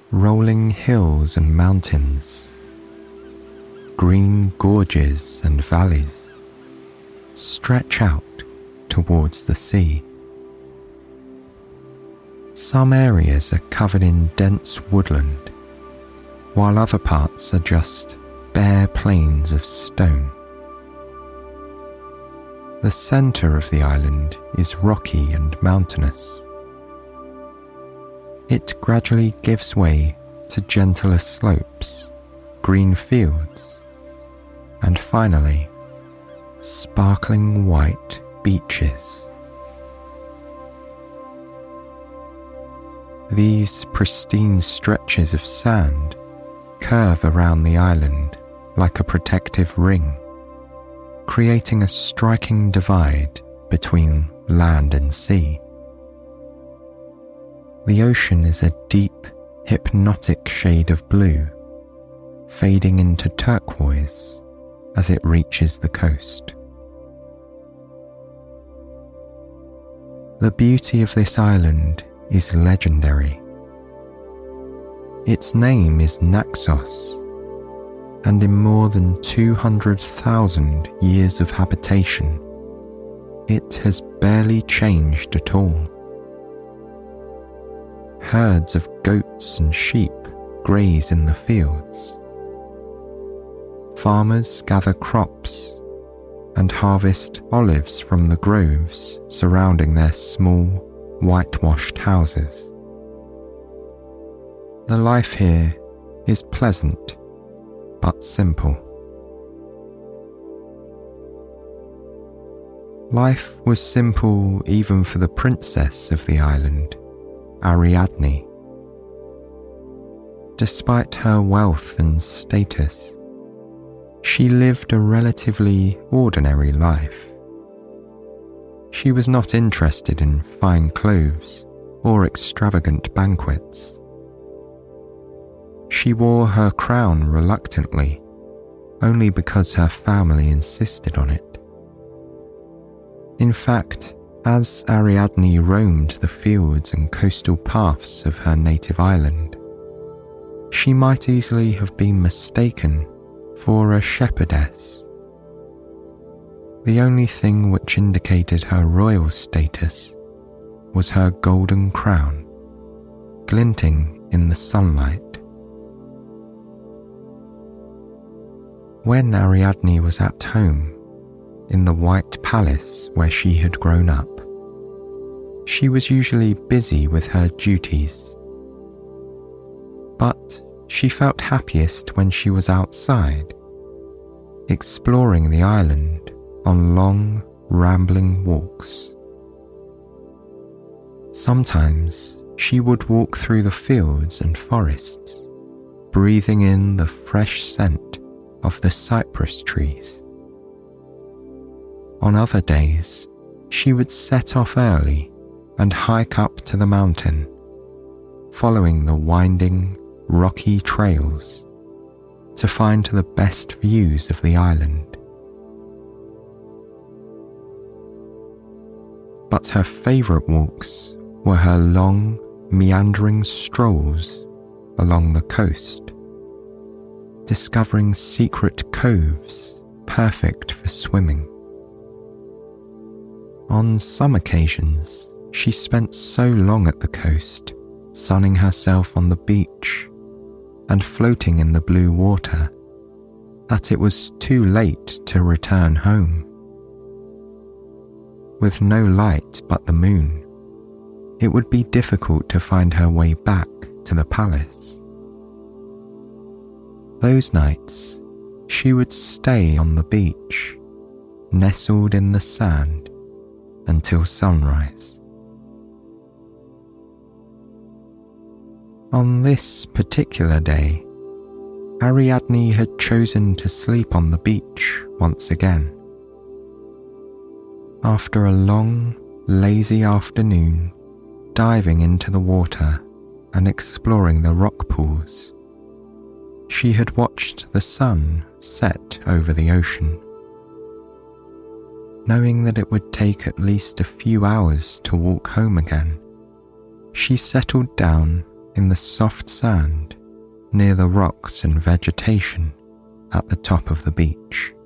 Rolling hills and mountains, green gorges and valleys stretch out towards the sea. Some areas are covered in dense woodland, while other parts are just bare plains of stone. The centre of the island is rocky and mountainous. It gradually gives way to gentler slopes, green fields, and finally, sparkling white beaches. These pristine stretches of sand curve around the island like a protective ring, creating a striking divide between land and sea. The ocean is a deep, hypnotic shade of blue, fading into turquoise as it reaches the coast. The beauty of this island is legendary. Its name is Naxos, and in more than 200,000 years of habitation, it has barely changed at all. Herds of goats and sheep graze in the fields. Farmers gather crops and harvest olives from the groves surrounding their small, whitewashed houses. The life here is pleasant but simple. Life was simple even for the princess of the island, Ariadne. Despite her wealth and status, she lived a relatively ordinary life. She was not interested in fine clothes or extravagant banquets. She wore her crown reluctantly, only because her family insisted on it. In fact, as Ariadne roamed the fields and coastal paths of her native island, she might easily have been mistaken for a shepherdess. The only thing which indicated her royal status was her golden crown, glinting in the sunlight. When Ariadne was at home, in the white palace where she had grown up, she was usually busy with her duties. But she felt happiest when she was outside, exploring the island on long, rambling walks. Sometimes she would walk through the fields and forests, breathing in the fresh scent of the cypress trees. On other days, she would set off early and hike up to the mountain, following the winding, rocky trails to find the best views of the island. But her favourite walks were her long, meandering strolls along the coast, discovering secret coves perfect for swimming. On some occasions, she spent so long at the coast, sunning herself on the beach and floating in the blue water, that it was too late to return home. With no light but the moon, it would be difficult to find her way back to the palace. Those nights, she would stay on the beach, nestled in the sand, until sunrise. On this particular day, Ariadne had chosen to sleep on the beach once again. After a long, lazy afternoon, diving into the water and exploring the rock pools, she had watched the sun set over the ocean. Knowing that it would take at least a few hours to walk home again, she settled down in the soft sand near the rocks and vegetation at the top of the beach.